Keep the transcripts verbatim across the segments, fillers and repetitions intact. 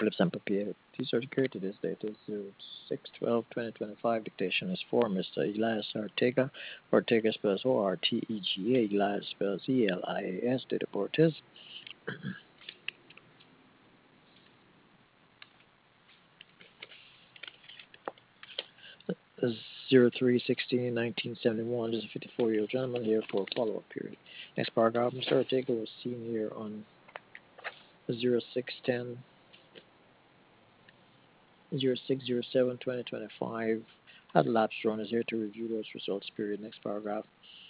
Phillips and Papier. T-Social Security this date is zero six twelve twenty twenty-five. Dictation is for Mister Elias Ortega. Ortega spells O R T E G A. Elias spells E L I A S. Date of birth is zero three sixteen nineteen seventy-one. This is a fifty-four-year-old gentleman here for a follow-up period. Next paragraph, Mister Ortega was seen here on zero six ten zero six zero seven twenty twenty-five. Had lapsed drawn is here to review those results period. Next paragraph.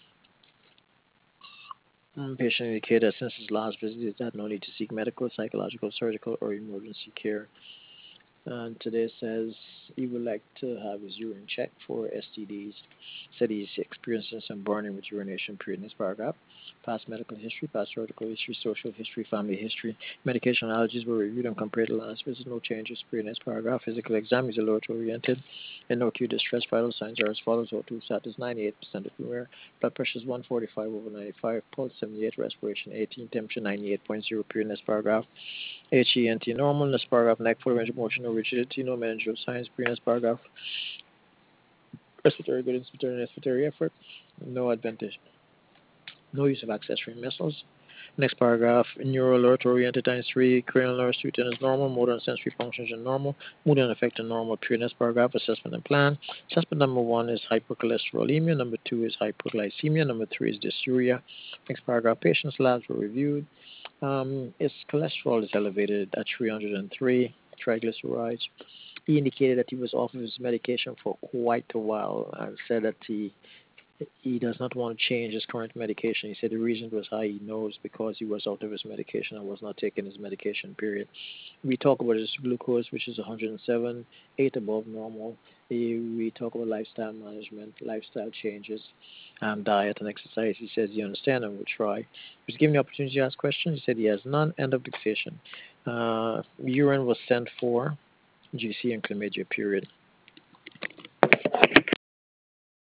Mm, patient indicated that since his last visit, he had no need to seek medical, psychological, surgical, or emergency care. And today says he would like to have his urine checked for S T Ds. Said he's experiencing some burning with urination period in this paragraph. Past medical history, past surgical history, social history, family history. Medication allergies were reviewed and compared to last visit. No changes period in this paragraph. Physical exam is alert oriented and no acute distress. Vital signs are as follows. O two sat is ninety-eight percent of aware. Blood pressure is one forty-five over ninety-five. Pulse seventy-eight. Respiration eighteen. Temperature ninety-eight point zero period in this paragraph. H E N T normal in this paragraph. Neck full range of motion, no rigidity, no meningeal signs period in this paragraph. Respiratory good, inspiratory and expiratory effort. No advantage. No use of accessory missiles. Next paragraph, neural alert oriented times three, cranial nerve stimulation is normal, motor and sensory functions are normal, mood and affect are normal. Period. Next paragraph, assessment and plan. Assessment number one is hypercholesterolemia, number two is hyperglycemia, number three is dysuria. Next paragraph, patient's labs were reviewed. Um, his cholesterol is elevated at three hundred three, triglycerides. He indicated that he was off of his medication for quite a while and said that he he does not want to change his current medication. He said the reason was high. He knows because he was out of his medication and was not taking his medication, period. We talk about his glucose, which is one hundred seven, eight above normal. We talk about lifestyle management, lifestyle changes, um, diet and exercise. He says he understands and will try. He was given the opportunity to ask questions. He said he has none. End of dictation. Uh, urine was sent for G C and chlamydia, period.